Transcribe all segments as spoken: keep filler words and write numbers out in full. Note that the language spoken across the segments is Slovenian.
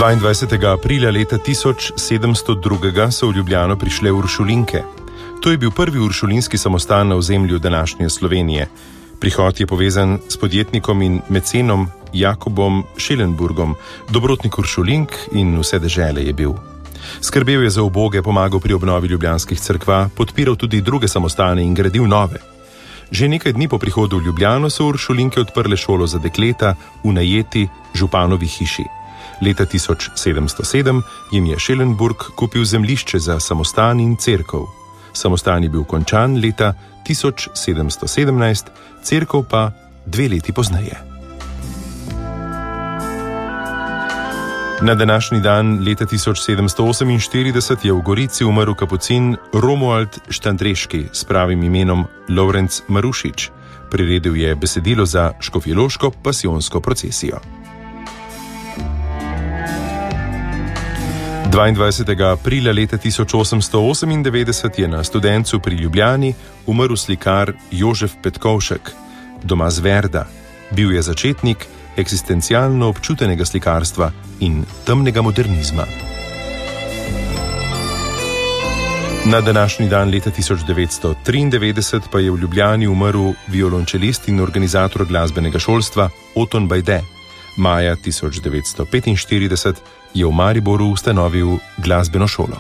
dvaindvajsetega aprila leta tisoč sedemsto dva so v Ljubljano prišle uršulinke. To je bil prvi uršulinski samostan na ozemlju današnje Slovenije. Prihod je povezan s podjetnikom in mecenom Jakobom Schellenburgom, dobrotnik uršulink in vse dežele je bil. Skrbel je za uboge, pomagal pri obnovi ljubljanskih cerkva, podpiral tudi druge samostane in gradil nove. Že nekaj dni po prihodu v Ljubljano so uršulinke odprle šolo za dekleta v najeti županovi hiši. Leta tisoč sedemsto sedem jim je Schellenburg kupil zemljišče za samostan in cerkev. Samostan je bil končan leta tisoč sedemsto sedemnajst, cerkev pa dve leti pozneje. Na današnji dan leta tisoč sedemsto oseminštirideset je v Gorici umrl kapucin Romuald Štandreški s pravim imenom Lovrenc Marušič. Priredil je besedilo za škofjeloško pasijonsko procesijo. dvaindvajsetega aprila leta tisoč osemsto osemindevetdeset je na Studencu pri Ljubljani umrl slikar Jožef Petkovšek, doma z Verda. Bil je začetnik eksistencialno občutenega slikarstva in temnega modernizma. Na današnji dan leta tisoč devetsto triindevetdeset pa je v Ljubljani umrl violončelist in organizator glasbenega šolstva Oton Bajde. Maja tisoč devetsto petinštirideset je v Mariboru ustanovil glasbeno šolo.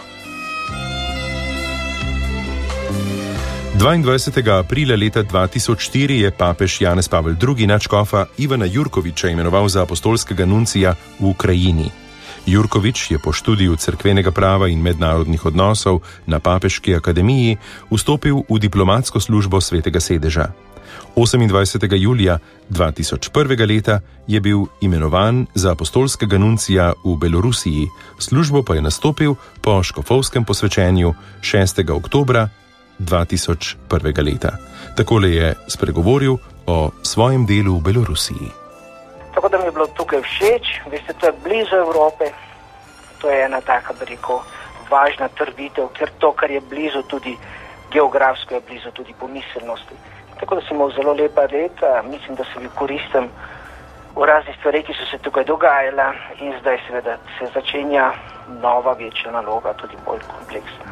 dvaindvajsetega aprila leta dva tisoč štiri je papež Janez Pavel drugi nadškofa Ivana Jurkoviča imenoval za apostolskega nuncija v Ukrajini. Jurkovič je po študiju cerkvenega prava in mednarodnih odnosov na Papeški akademiji vstopil v diplomatsko službo Svetega sedeža. osemindvajsetega julija dva tisoč prvega leta je bil imenovan za apostolskega nuncija v Belorusiji, službo pa je nastopil po škofovskem posvečenju šestega oktobra dva tisoč prvega leta. Takole je spregovoril o svojem delu v Belorusiji. Tako da mi je bilo tukaj všeč, veste, to je blizu Evrope, to je ena taka, bi rekel, važna trditev, ker to, kar je blizu tudi geografsko, je blizu tudi po miselnosti. Tako da sem imel zelo lepa leta, mislim, da se bil koristim v raznih stvareh, ki so se tukaj dogajala in zdaj seveda se začenja nova, večja naloga, tudi bolj kompleksna.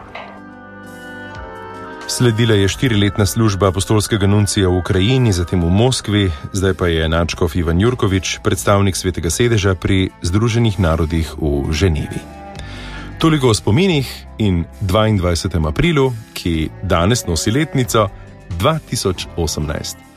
Sledila je štiriletna služba apostolskega nuncija v Ukrajini, zatem v Moskvi, zdaj pa je nadškof Ivan Jurkovič, predstavnik Svetega sedeža pri Združenih narodih v Ženevi. Toliko o spominih in dvaindvajsetega aprilu, ki danes nosi letnico dva tisoč osemnajst.